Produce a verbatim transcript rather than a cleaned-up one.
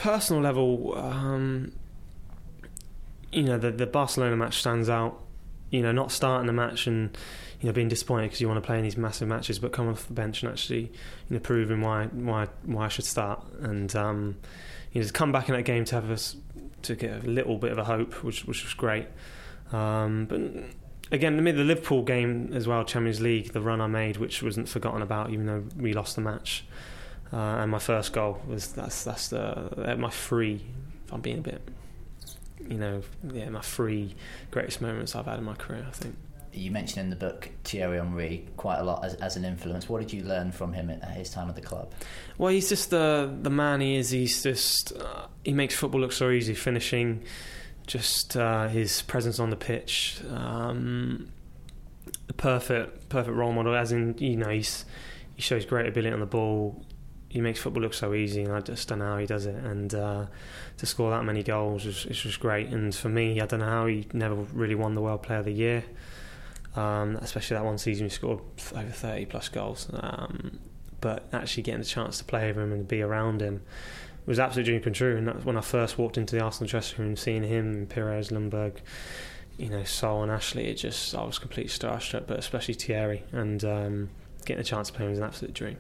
personal level, um, you know, the, the Barcelona match stands out. You know, not starting the match and, you know, being disappointed because you want to play in these massive matches, but coming off the bench and actually, you know, proving why why why I should start. And um, you know, to come back in that game to have us to get a little bit of a hope, which which was great. Um, but again, the the Liverpool game as well, Champions League, the run I made, which wasn't forgotten about, even though we lost the match. Uh, and my first goal was that's that's the my free. If I'm being a bit. You know, yeah, my three greatest moments I've had in my career, I think. You mentioned in the book Thierry Henry quite a lot as, as an influence. What did you learn from him at his time at the club? Well, he's just the the man he is. He's just uh, he makes football look so easy. Finishing, just uh, his presence on the pitch, um, the perfect perfect role model. As in, you know, he's he shows great ability on the ball. He makes football look so easy, and I just don't know how he does it. And uh, to score that many goals is was just great. And for me, I don't know how he never really won the World Player of the Year, um, especially that one season he scored over thirty plus goals. Um, but actually getting the chance to play with him and be around him was absolute dream come true. And that was when I first walked into the Arsenal dressing room, seeing him, Pires, Ljungberg, you know, Sol and Ashley. It just I was completely starstruck, but especially Thierry, and um, getting a chance to play him was an absolute dream.